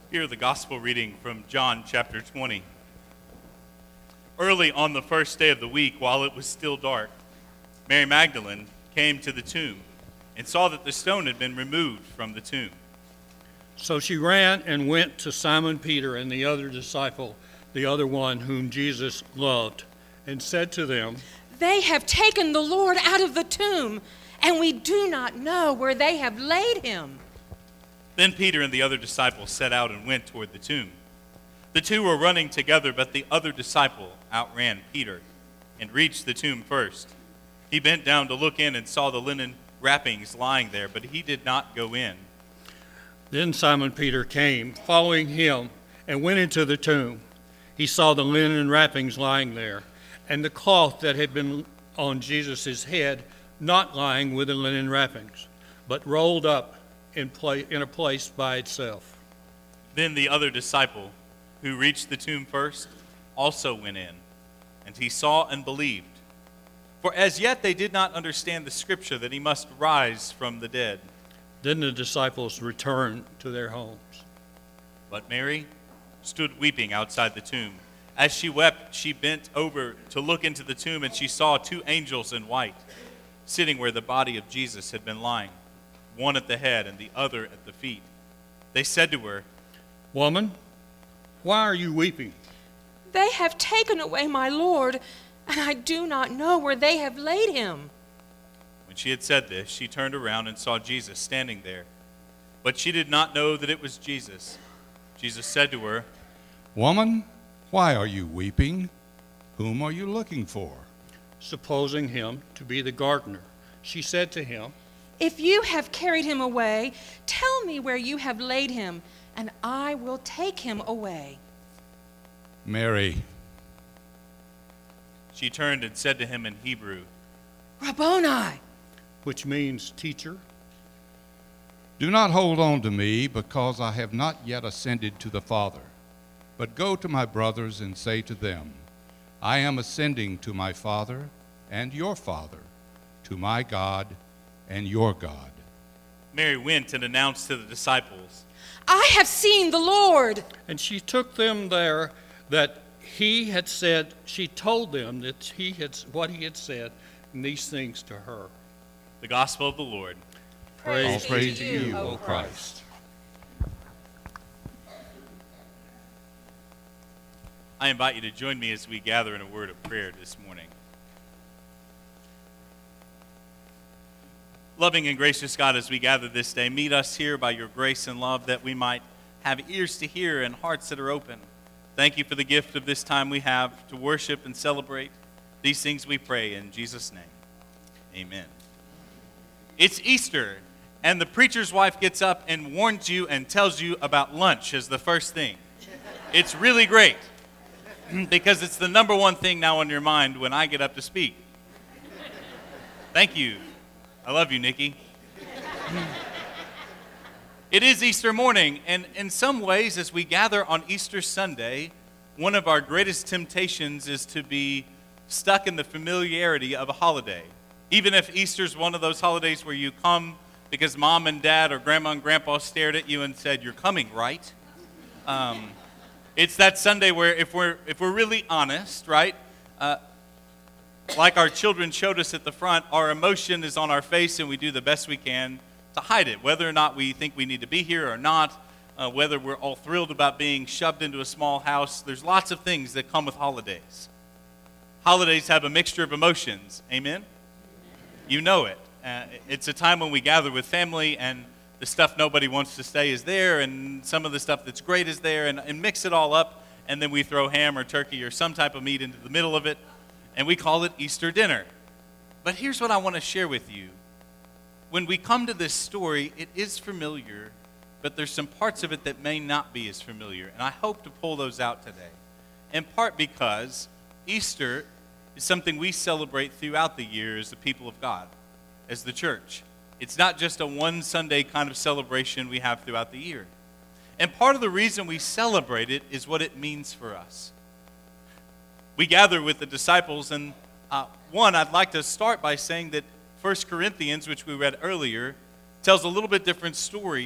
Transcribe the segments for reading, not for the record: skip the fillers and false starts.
Hear the gospel reading from John chapter 20. Early on the first day of the week, while it was still dark, Mary Magdalene came to the tomb and saw that the stone had been removed from the tomb. So she ran and went to Simon Peter and the other disciple, the other one whom Jesus loved, and said to them, "They have taken the Lord out of the tomb, and we do not know where they have laid him." Then Peter and the other disciple set out and went toward the tomb. The two were running together, but the other disciple outran Peter and reached the tomb first. He bent down to look in and saw the linen wrappings lying there, but he did not go in. Then Simon Peter came, following him, and went into the tomb. He saw the linen wrappings lying there, and the cloth that had been on Jesus' head not lying with the linen wrappings, but rolled up in a place by itself. Then the other disciple, who reached the tomb first, also went in, and he saw and believed. For as yet they did not understand the scripture that he must rise from the dead. Then the disciples returned to their homes. But Mary stood weeping outside the tomb. As she wept, she bent over to look into the tomb, and she saw two angels in white, sitting where the body of Jesus had been lying, one at the head and the other at the feet. They said to her, "Woman, why are you weeping?" "They have taken away my Lord, and I do not know where they have laid him." When she had said this, she turned around and saw Jesus standing there. But she did not know that it was Jesus. Jesus said to her, "Woman, why are you weeping? Whom are you looking for?" Supposing him to be the gardener, she said to him, "If you have carried him away, tell me where you have laid him, and I will take him away." "Mary." She turned and said to him in Hebrew, "Rabboni." which means teacher. "Do not hold on to me, because I have not yet ascended to the Father. But go to my brothers and say to them, I am ascending to my Father and your Father, to my God and your God." Mary went and announced to the disciples, "I have seen the Lord." And she took them there that he had said, she told them that what he had said, and these things to her. The gospel of the Lord. All praise to you, O Christ. I invite you to join me as we gather in a word of prayer this morning. Loving and gracious God, as we gather this day, meet us here by your grace and love, that we might have ears to hear and hearts that are open. Thank you for the gift of this time we have to worship and celebrate. These things we pray in Jesus' name. Amen. It's Easter, and the preacher's wife gets up and warns you and tells you about lunch as the first thing. It's really great, because it's the number one thing now on your mind when I get up to speak. Thank you. I love you, Nikki. It is Easter morning, and in some ways, as we gather on Easter Sunday, one of our greatest temptations is to be stuck in the familiarity of a holiday. Even if Easter's one of those holidays where you come because mom and dad or grandma and grandpa stared at you and said, "You're coming, right?" It's that Sunday where if we're really honest, right, like our children showed us at the front, our emotion is on our face and we do the best we can to hide it, whether or not we think we need to be here or not, whether we're all thrilled about being shoved into a small house. There's lots of things that come with holidays. Holidays have a mixture of emotions. Amen? You know it. It's a time when we gather with family, and the stuff nobody wants to say is there, and some of the stuff that's great is there, and mix it all up, and then we throw ham or turkey or some type of meat into the middle of it, and we call it Easter dinner. But here's what I want to share with you. When we come to this story, it is familiar, but there's some parts of it that may not be as familiar, and I hope to pull those out today. In part because Easter is something we celebrate throughout the year as the people of God, as the church. It's not just a one Sunday kind of celebration we have throughout the year. And part of the reason we celebrate it is what it means for us. We gather with the disciples, and one, I'd like to start by saying that 1 Corinthians, which we read earlier, tells a little bit different story. It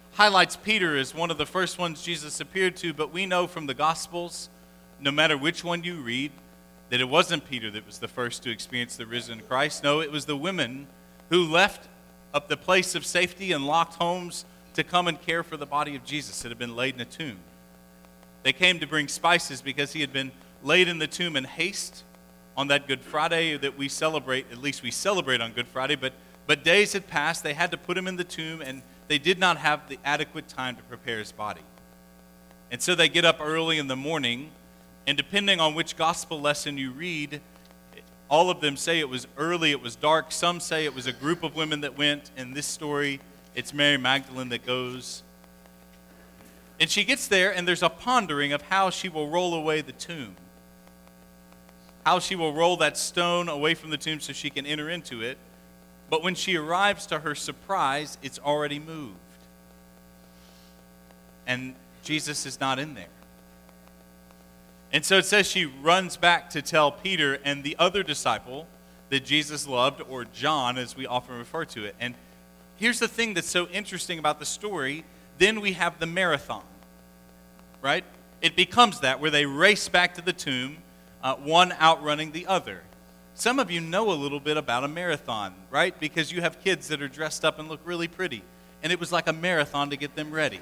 highlights Peter as one of the first ones Jesus appeared to, but we know from the Gospels, no matter which one you read, that it wasn't Peter that was the first to experience the risen Christ. No, it was the women who left up the place of safety and locked homes to come and care for the body of Jesus that had been laid in a tomb. They came to bring spices because he had been laid in the tomb in haste on that Good Friday that we celebrate. At least we celebrate on Good Friday, but days had passed. They had to put him in the tomb, and they did not have the adequate time to prepare his body. And so they get up early in the morning, and depending on which gospel lesson you read, all of them say it was early, it was dark. Some say it was a group of women that went. In this story, it's Mary Magdalene that goes. And she gets there, and there's a pondering of how she will roll away the tomb. How she will roll that stone away from the tomb so she can enter into it. But when she arrives, to her surprise, it's already moved. And Jesus is not in there. And so it says she runs back to tell Peter and the other disciple that Jesus loved, or John as we often refer to it. And here's the thing that's so interesting about the story. Then we have the marathon, right? It becomes that, where they race back to the tomb, one outrunning the other. Some of you know a little bit about a marathon, right? Because you have kids that are dressed up and look really pretty. And it was like a marathon to get them ready.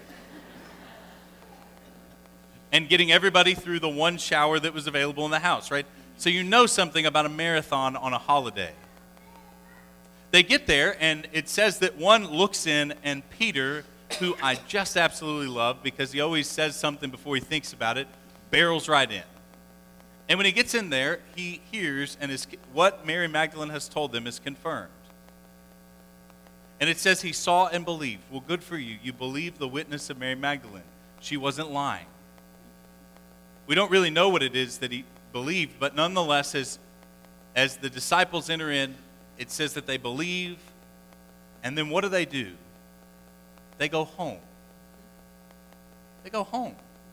And getting everybody through the one shower that was available in the house, right? So you know something about a marathon on a holiday. They get there, and it says that one looks in, and Peter, who I just absolutely love because he always says something before he thinks about it, barrels right in. And when he gets in there, he hears, and what Mary Magdalene has told them is confirmed. And it says he saw and believed. Well, good for you. You believe the witness of Mary Magdalene. She wasn't lying. We don't really know what it is that he believed, but nonetheless, as the disciples enter in, it says that they believe, and then what do? They go home. They go home.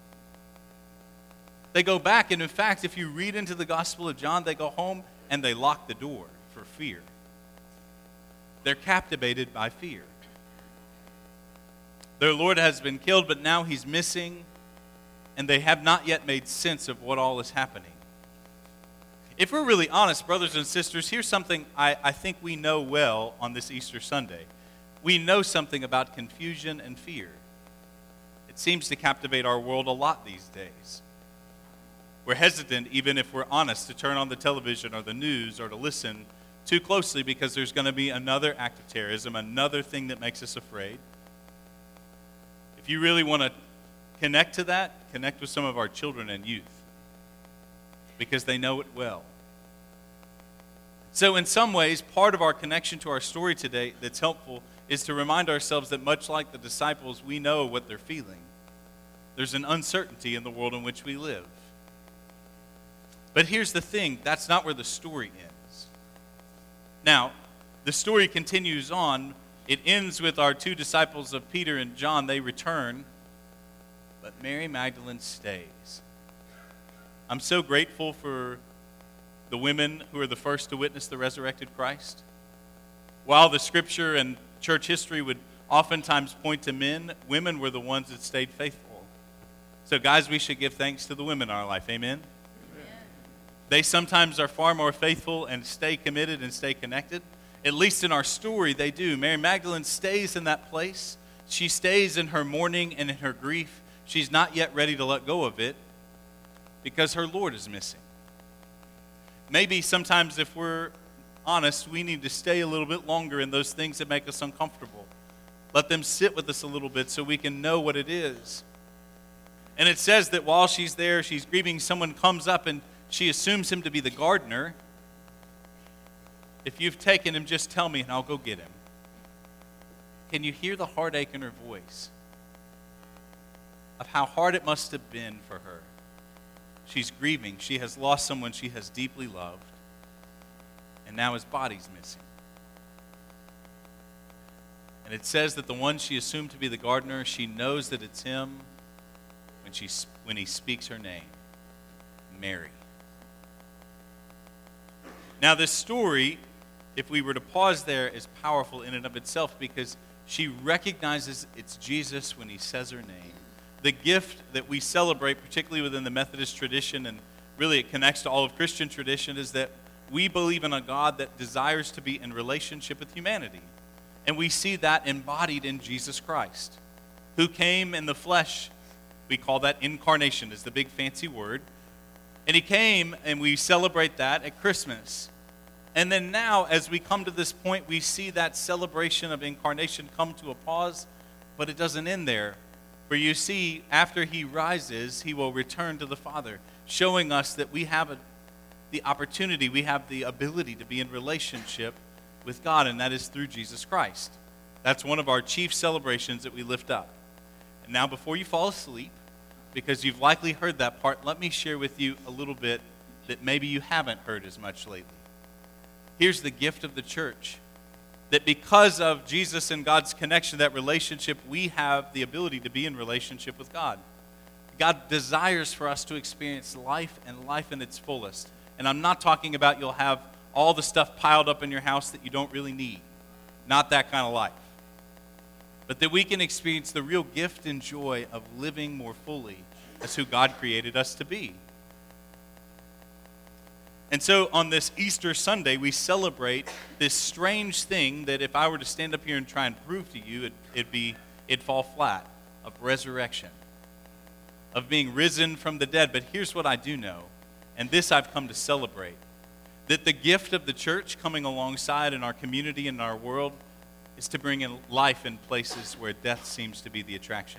They go back, and in fact, if you read into the Gospel of John, they go home and they lock the door for fear. They're captivated by fear. Their Lord has been killed, but now he's missing, and they have not yet made sense of what all is happening. If we're really honest, brothers and sisters, here's something I think we know well on this Easter Sunday. We know something about confusion and fear. It seems to captivate our world a lot these days. We're hesitant, even if we're honest, to turn on the television or the news or to listen too closely because there's going to be another act of terrorism, another thing that makes us afraid. If you really want to connect to that, connect with some of our children and youth because they know it well. So in some ways, part of our connection to our story today that's helpful is to remind ourselves that much like the disciples, we know what they're feeling. There's an uncertainty in the world in which we live. But here's the thing, that's not where the story ends. Now, the story continues on. It ends with our two disciples of Peter and John. They return, but Mary Magdalene stays. I'm so grateful for the women who are the first to witness the resurrected Christ. While the scripture and church history would oftentimes point to men, women were the ones that stayed faithful. So guys, we should give thanks to the women in our life. Amen? They sometimes are far more faithful and stay committed and stay connected. At least in our story, they do. Mary Magdalene stays in that place. She stays in her mourning and in her grief. She's not yet ready to let go of it because her Lord is missing. Maybe sometimes if we're honest, we need to stay a little bit longer in those things that make us uncomfortable. Let them sit with us a little bit so we can know what it is. And it says that while she's there, she's grieving, someone comes up and she assumes him to be the gardener. If you've taken him, just tell me and I'll go get him. Can you hear the heartache in her voice of how hard it must have been for her? She's grieving. She has lost someone she has deeply loved, and now his body's missing. And it says that the one she assumed to be the gardener, she knows that it's him when he speaks her name, Mary. Now this story, if we were to pause there, is powerful in and of itself because She recognizes it's Jesus when he says her name. The gift that we celebrate, particularly within the Methodist tradition, and really it connects to all of Christian tradition, is that we believe in a God that desires to be in relationship with humanity. And we see that embodied in Jesus Christ, who came in the flesh. We call that incarnation, is the big fancy word. And he came, and we celebrate that at Christmas. And then now, as we come to this point, we see that celebration of incarnation come to a pause, but it doesn't end there. For you see, after he rises, he will return to the Father, showing us that we have the opportunity, we have the ability to be in relationship with God, and that is through Jesus Christ. That's one of our chief celebrations that we lift up. And now, before you fall asleep, because you've likely heard that part, let me share with you a little bit that maybe you haven't heard as much lately. Here's the gift of the church, that because of Jesus and God's connection, that relationship, we have the ability to be in relationship with God. God desires for us to experience life and life in its fullest. And I'm not talking about you'll have all the stuff piled up in your house that you don't really need. Not that kind of life. But that we can experience the real gift and joy of living more fully as who God created us to be. And so on this Easter Sunday, we celebrate this strange thing that if I were to stand up here and try and prove to you, it'd fall flat, of resurrection, of being risen from the dead. But here's what I do know, and this I've come to celebrate, that the gift of the church coming alongside in our community and in our world is to bring in life in places where death seems to be the attraction.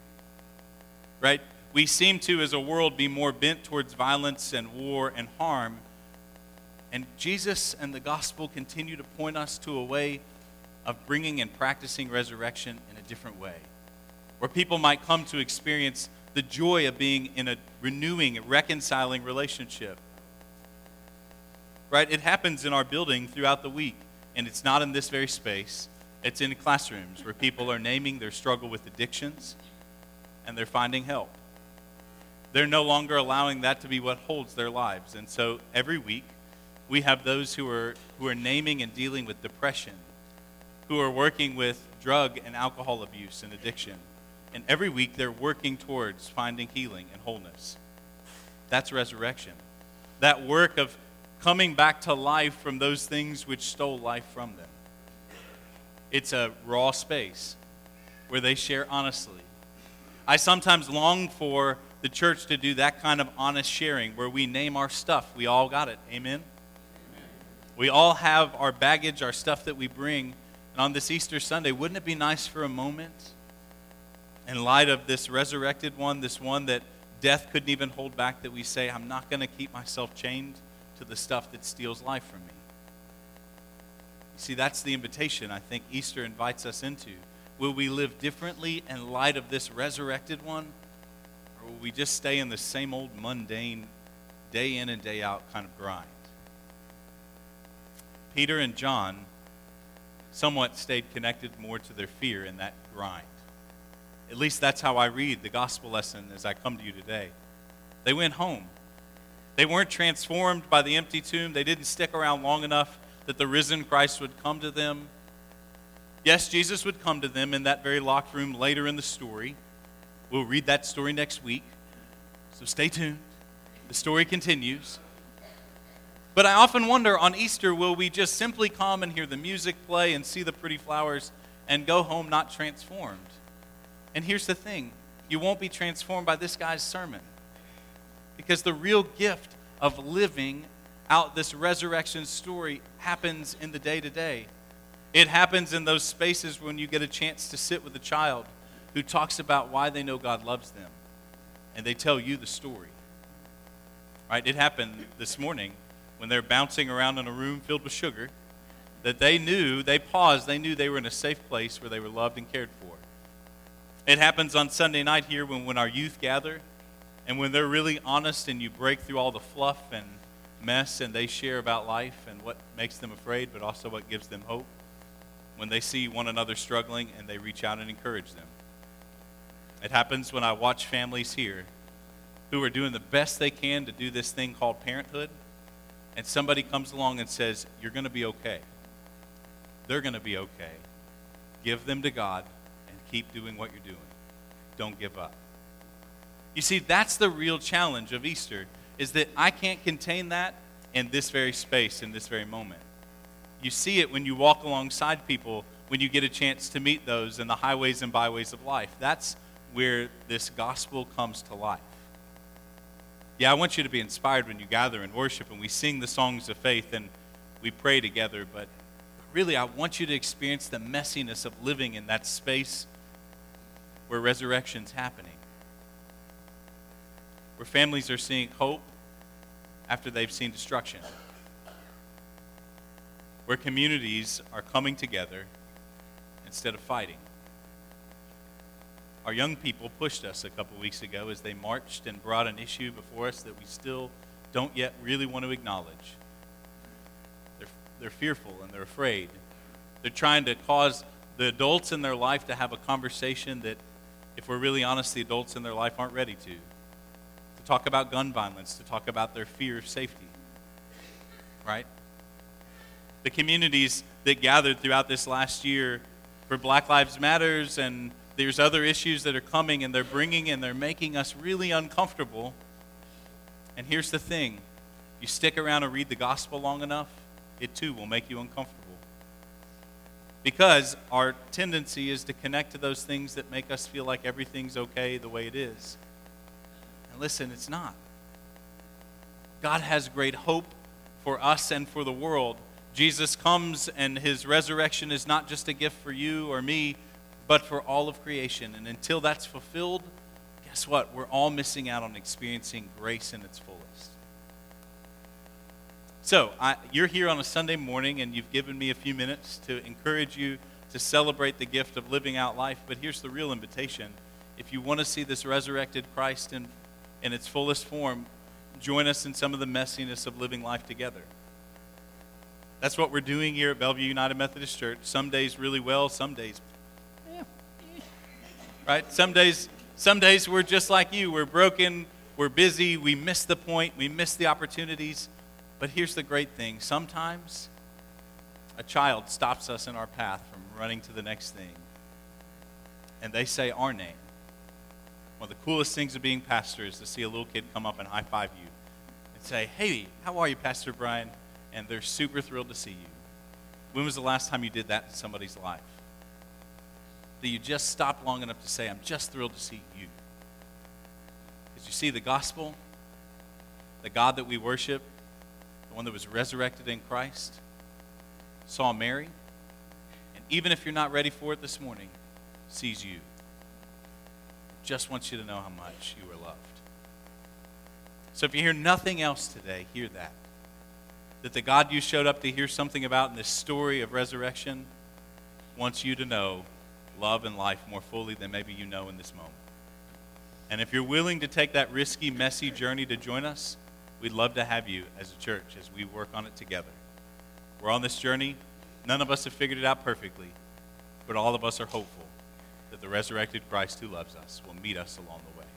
Right? We seem to, as a world, be more bent towards violence and war and harm. And Jesus and the gospel continue to point us to a way of bringing and practicing resurrection in a different way, where people might come to experience the joy of being in a renewing, reconciling relationship. Right? It happens in our building throughout the week, and it's not in this very space. It's in classrooms where people are naming their struggle with addictions, and they're finding help. They're no longer allowing that to be what holds their lives. And so every week, we have those who are naming and dealing with depression, who are working with drug and alcohol abuse and addiction. And every week, they're working towards finding healing and wholeness. That's resurrection. That work of coming back to life from those things which stole life from them. It's a raw space where they share honestly. I sometimes long for the church to do that kind of honest sharing where we name our stuff. We all got it. Amen? We all have our baggage, our stuff that we bring. And on this Easter Sunday, wouldn't it be nice for a moment, in light of this resurrected one, this one that death couldn't even hold back, that we say, I'm not going to keep myself chained to the stuff that steals life from me. You see, that's the invitation I think Easter invites us into. Will we live differently in light of this resurrected one? Or will we just stay in the same old mundane, day in and day out kind of grind? Peter and John somewhat stayed connected more to their fear in that grind. At least that's how I read the gospel lesson as I come to you today. They went home. They weren't transformed by the empty tomb. They didn't stick around long enough that the risen Christ would come to them. Yes, Jesus would come to them in that very locked room later in the story. We'll read that story next week, so stay tuned. The story continues. But I often wonder, on Easter, will we just simply come and hear the music play and see the pretty flowers and go home not transformed? And here's the thing, you won't be transformed by this guy's sermon, because the real gift of living out this resurrection story happens in the day-to-day. It happens in those spaces when you get a chance to sit with a child who talks about why they know God loves them, and they tell you the story. Right? It happened this morning when they're bouncing around in a room filled with sugar, that they paused, they knew they were in a safe place where they were loved and cared for. It happens on Sunday night here when our youth gather, and when they're really honest and you break through all the fluff and mess and they share about life and what makes them afraid, but also what gives them hope. When they see one another struggling and they reach out and encourage them. It happens when I watch families here who are doing the best they can to do this thing called parenthood, and somebody comes along and says, you're going to be okay. They're going to be okay. give them to God and keep doing what you're doing. Don't give up. You see, that's the real challenge of Easter, is that I can't contain that in this very space, in this very moment. You see it when you walk alongside people, when you get a chance to meet those in the highways and byways of life. That's where this gospel comes to life. Yeah, I want you to be inspired when you gather and worship and we sing the songs of faith and we pray together, but really I want you to experience the messiness of living in that space where resurrection's happening. Where families are seeing hope after they've seen destruction. Where communities are coming together instead of fighting. Our young people pushed us a couple weeks ago as they marched and brought an issue before us that we still don't yet really want to acknowledge. They're fearful and they're afraid. They're trying to cause the adults in their life to have a conversation that, if we're really honest, the adults in their life aren't ready to. To talk about gun violence, to talk about their fear of safety. Right? The communities that gathered throughout this last year for Black Lives Matters, and there's other issues that are coming, and they're bringing and they're making us really uncomfortable. And here's the thing. You stick around and read the gospel long enough, it too will make you uncomfortable. Because our tendency is to connect to those things that make us feel like everything's okay the way it is. And listen, it's not. God has great hope for us and for the world. Jesus comes and his resurrection is not just a gift for you or me, but for all of creation. And until that's fulfilled, guess what? We're all missing out on experiencing grace in its fullest. So, you're here on a Sunday morning and you've given me a few minutes to encourage you to celebrate the gift of living out life. But here's the real invitation. If you want to see this resurrected Christ in its fullest form, join us in some of the messiness of living life together. That's what we're doing here at Bellevue United Methodist Church. Some days really well, some days, right? Some days we're just like you. We're broken, we're busy, we miss the point, we miss the opportunities. But here's the great thing. Sometimes a child stops us in our path from running to the next thing. And they say our name. One of the coolest things of being pastor is to see a little kid come up and high-five you and say, "Hey, how are you, Pastor Brian?" And they're super thrilled to see you. When was the last time you did that in somebody's life? That you just stopped long enough to say, "I'm just thrilled to see you." Because you see, the gospel, the God that we worship, the one that was resurrected in Christ, saw Mary, and even if you're not ready for it this morning, sees you. Just wants you to know how much you are loved. So if you hear nothing else today, hear that. That the God you showed up to hear something about in this story of resurrection wants you to know love and life more fully than maybe you know in this moment. And if you're willing to take that risky, messy journey to join us, we'd love to have you as a church as we work on it together. We're on this journey. None of us have figured it out perfectly, but all of us are hopeful that the resurrected Christ who loves us will meet us along the way.